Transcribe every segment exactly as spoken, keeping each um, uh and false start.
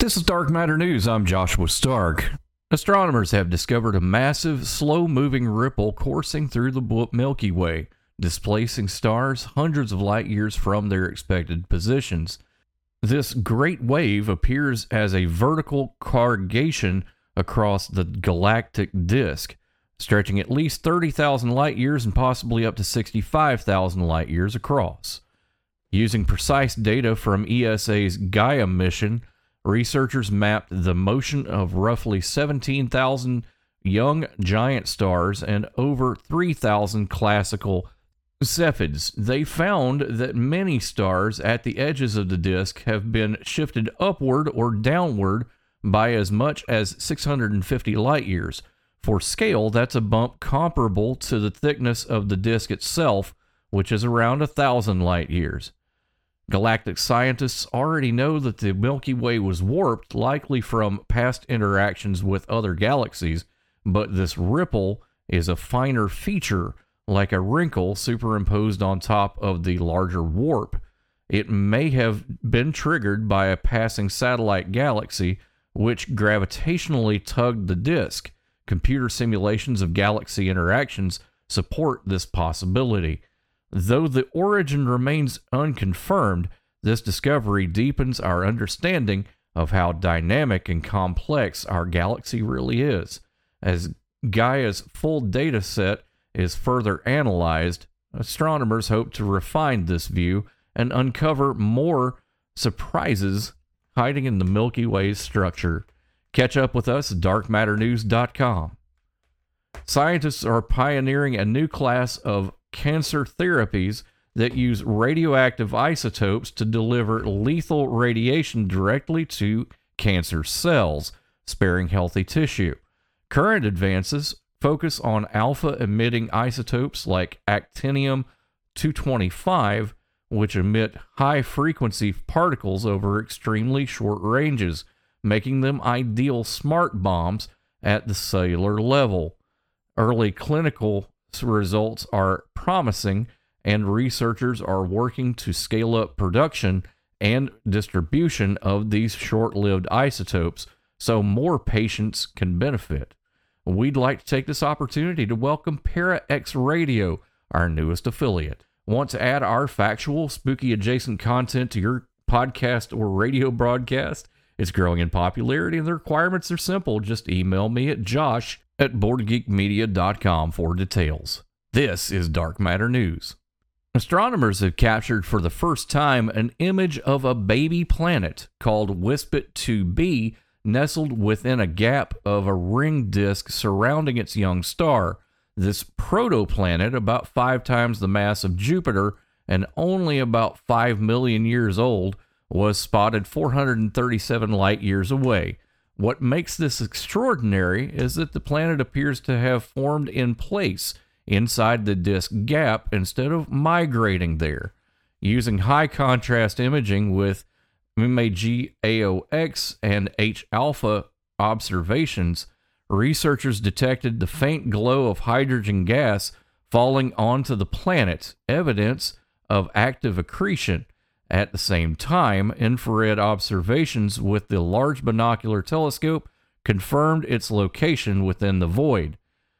This is Dark Matter News. I'm Joshua Stark. Astronomers have discovered a massive, slow-moving ripple coursing through the Milky Way, displacing stars hundreds of light years from their expected positions. This great wave appears as a vertical corrugation across the galactic disk, stretching at least thirty thousand light years and possibly up to sixty-five thousand light years across. Using precise data from E S A's Gaia mission, researchers mapped the motion of roughly seventeen thousand young giant stars and over three thousand classical Cepheids. They found that many stars at the edges of the disk have been shifted upward or downward by as much as six hundred fifty light years. For scale, that's a bump comparable to the thickness of the disk itself, which is around a thousand light years. Galactic scientists already know that the Milky Way was warped, likely from past interactions with other galaxies, but this ripple is a finer feature, like a wrinkle superimposed on top of the larger warp. It may have been triggered by a passing satellite galaxy, which gravitationally tugged the disk. Computer simulations of galaxy interactions support this possibility. Though the origin remains unconfirmed, this discovery deepens our understanding of how dynamic and complex our galaxy really is. As Gaia's full data set is further analyzed, astronomers hope to refine this view and uncover more surprises hiding in the Milky Way's structure. Catch up with us at dark matter news dot com. Scientists are pioneering a new class of cancer therapies that use radioactive isotopes to deliver lethal radiation directly to cancer cells, sparing healthy tissue. Current advances focus on alpha-emitting isotopes like actinium two twenty-five, which emit high-frequency particles over extremely short ranges, making them ideal smart bombs at the cellular level. Early clinical results are promising, and researchers are working to scale up production and distribution of these short-lived isotopes so more patients can benefit. We'd like to take this opportunity to welcome ParaX Radio, our newest affiliate. Want to add our factual, spooky-adjacent content to your podcast or radio broadcast? It's growing in popularity, and the requirements are simple. Just email me at josh at board geek media dot com for details. This is Dark Matter News. Astronomers have captured for the first time an image of a baby planet called Wispet two b nestled within a gap of a ring disk surrounding its young star. This protoplanet, about five times the mass of Jupiter and only about five million years old, was spotted four hundred thirty-seven light years away. What makes this extraordinary is that the planet appears to have formed in place inside the disk gap instead of migrating there. Using high-contrast imaging with IMAGE A O X and H-alpha observations, researchers detected the faint glow of hydrogen gas falling onto the planet, evidence of active accretion. At the same time, infrared observations with the Large Binocular Telescope confirmed its location within the void.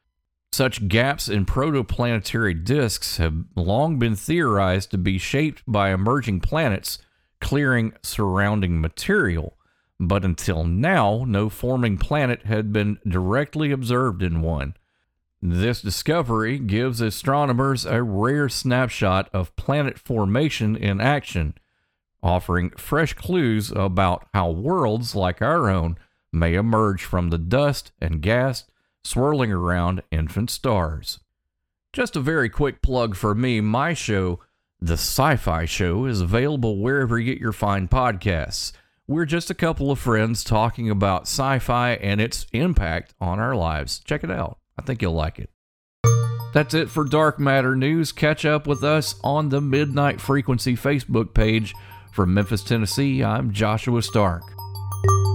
Such gaps in protoplanetary disks have long been theorized to be shaped by emerging planets clearing surrounding material, but until now, no forming planet had been directly observed in one. This discovery gives astronomers a rare snapshot of planet formation in action, offering fresh clues about how worlds like our own may emerge from the dust and gas swirling around infant stars. Just a very quick plug for me, my show, The Sci-Fi Show, is available wherever you get your fine podcasts. We're just a couple of friends talking about sci-fi and its impact on our lives. Check it out. I think you'll like it. That's it for Dark Matter News. Catch up with us on the Midnight Frequency Facebook page. From Memphis, Tennessee, I'm Joshua Stark.